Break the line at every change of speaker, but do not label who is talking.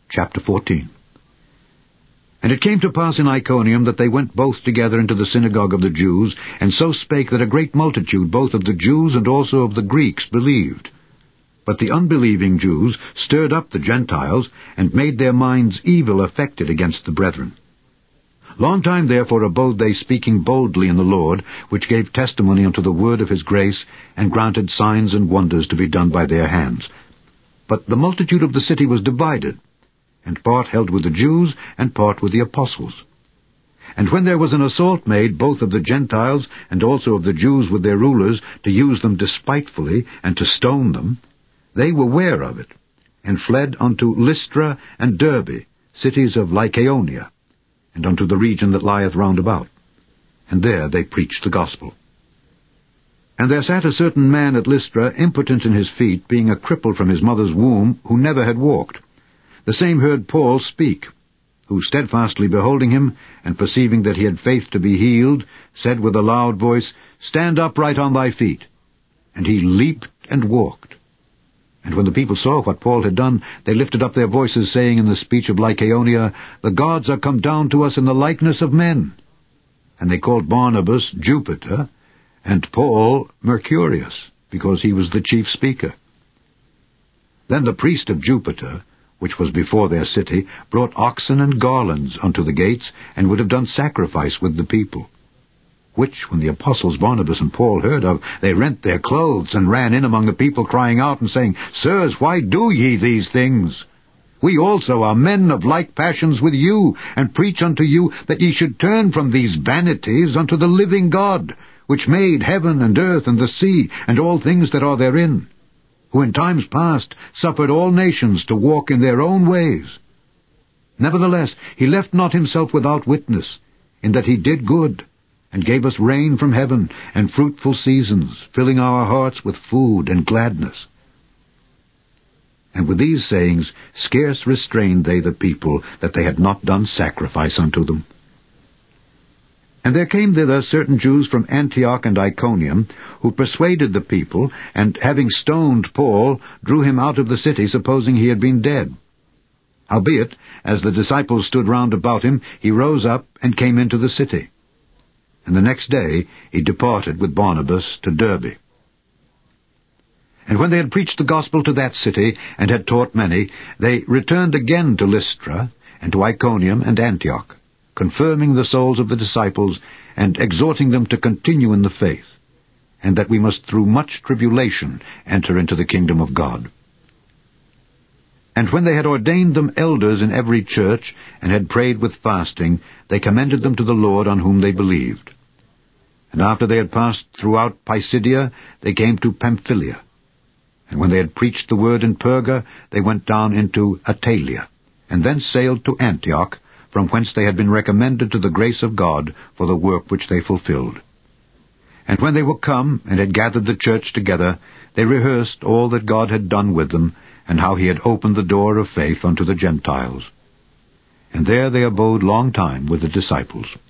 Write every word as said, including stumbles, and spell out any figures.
Chapter fourteen. And it came to pass in Iconium that they went both together into the synagogue of the Jews, and so spake that a great multitude both of the Jews and also of the Greeks believed. But the unbelieving Jews stirred up the Gentiles, and made their minds evil affected against the brethren. Long time therefore abode they, speaking boldly in the Lord, which gave testimony unto the word of his grace, and granted signs and wonders to be done by their hands. But the multitude of the city was divided, and part held with the Jews, and part with the apostles. And when there was an assault made, both of the Gentiles, and also of the Jews with their rulers, to use them despitefully, and to stone them, they were ware of it, and fled unto Lystra and Derbe, cities of Lycaonia, and unto the region that lieth round about. And there they preached the gospel. And there sat a certain man at Lystra, impotent in his feet, being a cripple from his mother's womb, who never had walked. The same heard Paul speak, who, steadfastly beholding him, and perceiving that he had faith to be healed, said with a loud voice, Stand upright on thy feet. And he leaped and walked. And when the people saw what Paul had done, they lifted up their voices, saying in the speech of Lycaonia, The gods are come down to us in the likeness of men. And they called Barnabas Jupiter, and Paul Mercurius, because he was the chief speaker. Then the priest of Jupiter, which was before their city, brought oxen and garlands unto the gates, and would have done sacrifice with the people. Which, when the apostles Barnabas and Paul heard of, they rent their clothes, and ran in among the people, crying out, and saying, Sirs, why do ye these things? We also are men of like passions with you, and preach unto you that ye should turn from these vanities unto the living God, which made heaven and earth and the sea, and all things that are therein, who in times past suffered all nations to walk in their own ways. Nevertheless, he left not himself without witness, in that he did good, and gave us rain from heaven, and fruitful seasons, filling our hearts with food and gladness. And with these sayings scarce restrained they the people, that they had not done sacrifice unto them. And there came thither certain Jews from Antioch and Iconium, who persuaded the people, and having stoned Paul, drew him out of the city, supposing he had been dead. Howbeit, as the disciples stood round about him, he rose up, and came into the city. And the next day he departed with Barnabas to Derbe. And when they had preached the gospel to that city, and had taught many, they returned again to Lystra, and to Iconium and Antioch, confirming the souls of the disciples, and exhorting them to continue in the faith, and that we must through much tribulation enter into the kingdom of God. And when they had ordained them elders in every church, and had prayed with fasting, they commended them to the Lord, on whom they believed. And after they had passed throughout Pisidia, they came to Pamphylia. And when they had preached the word in Perga, they went down into Attalia, and thence sailed to Antioch, from whence they had been recommended to the grace of God for the work which they fulfilled. And when they were come, and had gathered the church together, they rehearsed all that God had done with them, and how he had opened the door of faith unto the Gentiles. And there they abode long time with the disciples.